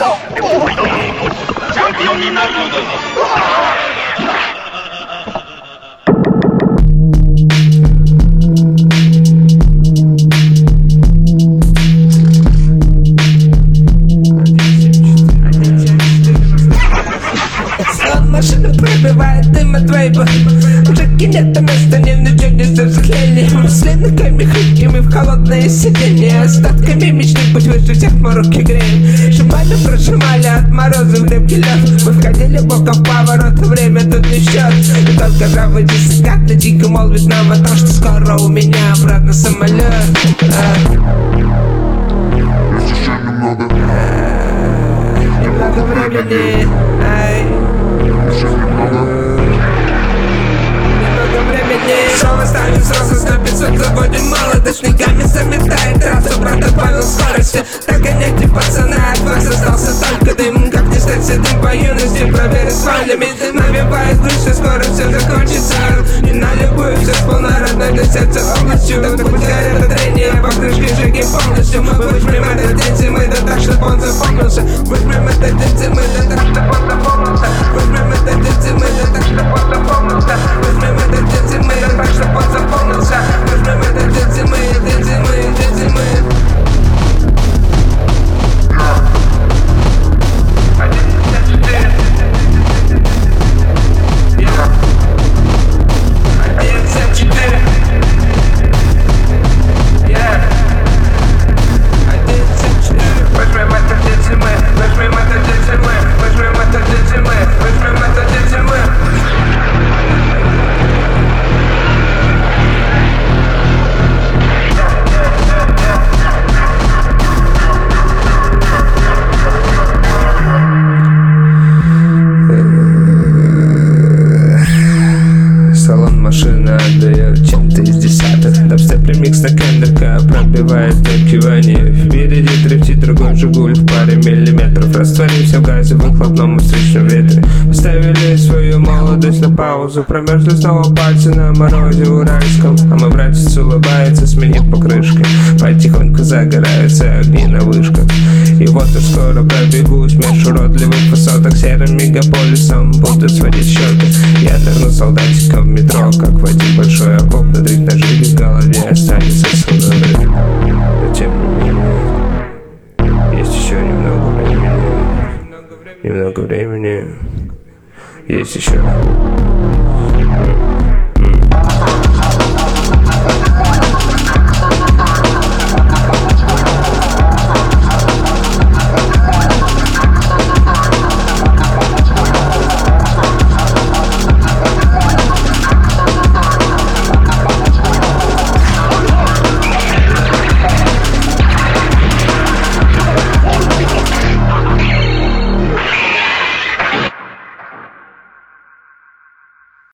Чемпионы народов! Машина пробивает дым от вейпа. Мужики нет места, не начнется взгляни. Мысли ногами хлипкими в холодное сиденье. Остатками мечты путь выше всех мы руки греем. Шибами прожимали от мороза в рыбки лед. Мы входили боком в поворот, время тут не счет. И только правый десятак на дико молвит нам о том, что скоро у меня обратно самолет. Немного времени. Снова станем взрослым, на 500 заводим молодость. Снегами заметает трассу, брат, добавил скорости. Догоняйте, пацаны, от вас остался только дым. Как не стать седым по юности, проверь с валями. Ты навевает грусть, скоро все закончится. И на любую все сполна родной для сердца областью. Так пусть горят трение, покрышки жги полностью. Мы выжмем этот день зимы, да так, чтоб он запомнился. Выжмем этот день зимы, да так, чтоб он запомнился. Выжмем этот день зимы, да так, чтоб он запомнился. Выжмем этот день зимы, да так, чтоб он запомнился. Выжмем этот день зимы, день зимы, день зимы. Машина отдает чем-то из десятых. Дабстеп ремикс на Кендерка пробивает кивание. Впереди трещит другой Жигуль в паре миллиметров. Растворимся в газе в выхлопном встречном ветре. Поставили свою молодость на паузу. Промерзли снова пальцы на морозе уральском. А мой братец улыбается, сменив покрышки. Потихоньку загораются огни на вышках. И вот я скоро пробегусь меж уродливых высоток. Серым мегаполисом будут сводить счеты. Я нырну солдатиком в метро, как в один большой окоп. На 3 ножей в голове останется судорога. Но тем не менее, есть еще немного времени. Немного времени. Есть еще.